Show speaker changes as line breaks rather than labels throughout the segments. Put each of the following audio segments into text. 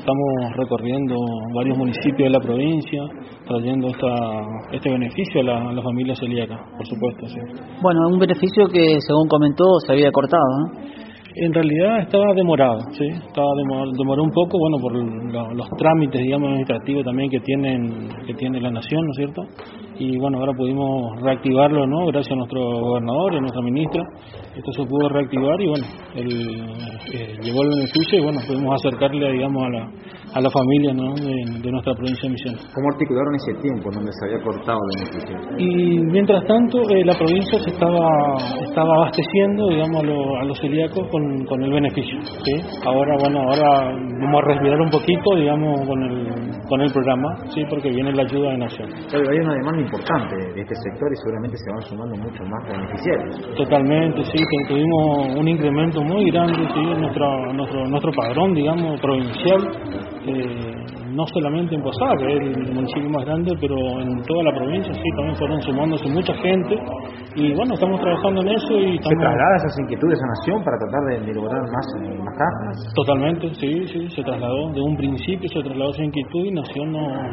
estamos recorriendo varios municipios de la provincia, trayendo este beneficio a la familia celíaca, por supuesto, sí.
Bueno, un beneficio que, según comentó, se había cortado, ¿no?
En realidad estaba demorado, sí, demoró un poco, bueno, por los trámites, digamos, administrativos también que tiene la nación, ¿no es cierto? Y bueno, ahora pudimos reactivarlo, ¿no? Gracias a nuestro gobernador y a nuestra ministra, esto se pudo reactivar y bueno, llegó el beneficio y bueno, pudimos acercarle, digamos, a la familia, ¿no? de nuestra provincia de Misiones.
¿Cómo articularon ese tiempo donde se había cortado el beneficio?
Y mientras tanto, la provincia se estaba abasteciendo, digamos, a los celíacos con el beneficio, ¿sí? Ahora vamos a respirar un poquito, digamos, con el programa, sí, porque viene la ayuda de Nación.
Pero hay una demanda importante de este sector y seguramente se van sumando mucho más beneficiarios.
Totalmente, sí, tuvimos un incremento muy grande, sí, en nuestro padrón, digamos, provincial, no solamente en Posada, que es el municipio más grande, pero en toda la provincia, sí, también fueron sumándose mucha gente y bueno, estamos trabajando en eso y estamos...
¿Se traslada esas inquietudes a Nación para tratar de lograr más cajas?
Totalmente, sí, se trasladó, de un principio se trasladó esa inquietud y Nación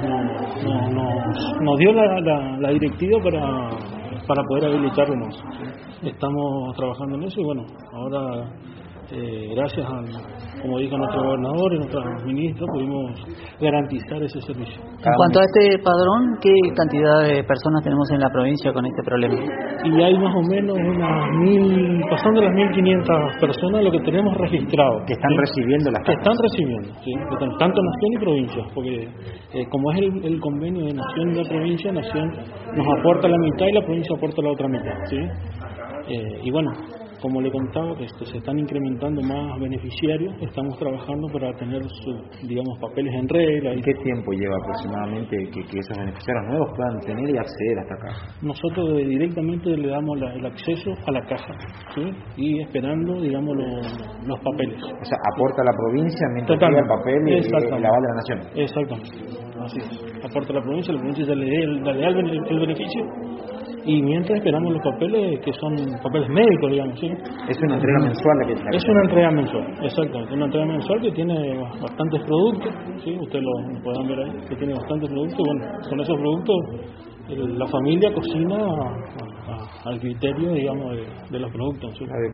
nos dio la directiva para poder habilitarlo más. Estamos trabajando en eso y bueno, ahora gracias como dijo nuestro gobernador y nuestra ministra, pudimos garantizar ese servicio.
En cuanto a este padrón, ¿qué cantidad de personas tenemos en la provincia con este problema?
Y hay más o menos pasando las 1.500 personas lo que tenemos registrado.
Que están recibiendo las cajas.
Que están recibiendo, sí, tanto Nación y provincia, porque como es el convenio de Nación y la provincia, Nación nos aporta la mitad y la provincia aporta la otra mitad, ¿sí? Y bueno, como le contaba, se están incrementando más beneficiarios, estamos trabajando para tener sus, digamos, papeles en regla.
¿Y qué tiempo lleva aproximadamente que esos beneficiarios nuevos puedan tener y acceder a esta caja?
Nosotros directamente le damos el acceso a la caja, ¿sí? Y esperando, digamos, los papeles.
O sea, aporta la provincia mientras llega el papel y el aval de la Nación.
Exactamente, así es. Aporta la provincia ya le da el beneficio. Y mientras esperamos los papeles, que son papeles médicos, digamos, ¿sí?
Es una entrega mensual la que...
Es una entrega mensual, exactamente. Una entrega mensual que tiene bastantes productos, ¿sí? Ustedes lo pueden ver ahí, que tiene bastantes productos. Bueno, con esos productos la familia cocina al criterio, digamos, de los productos, ¿sí?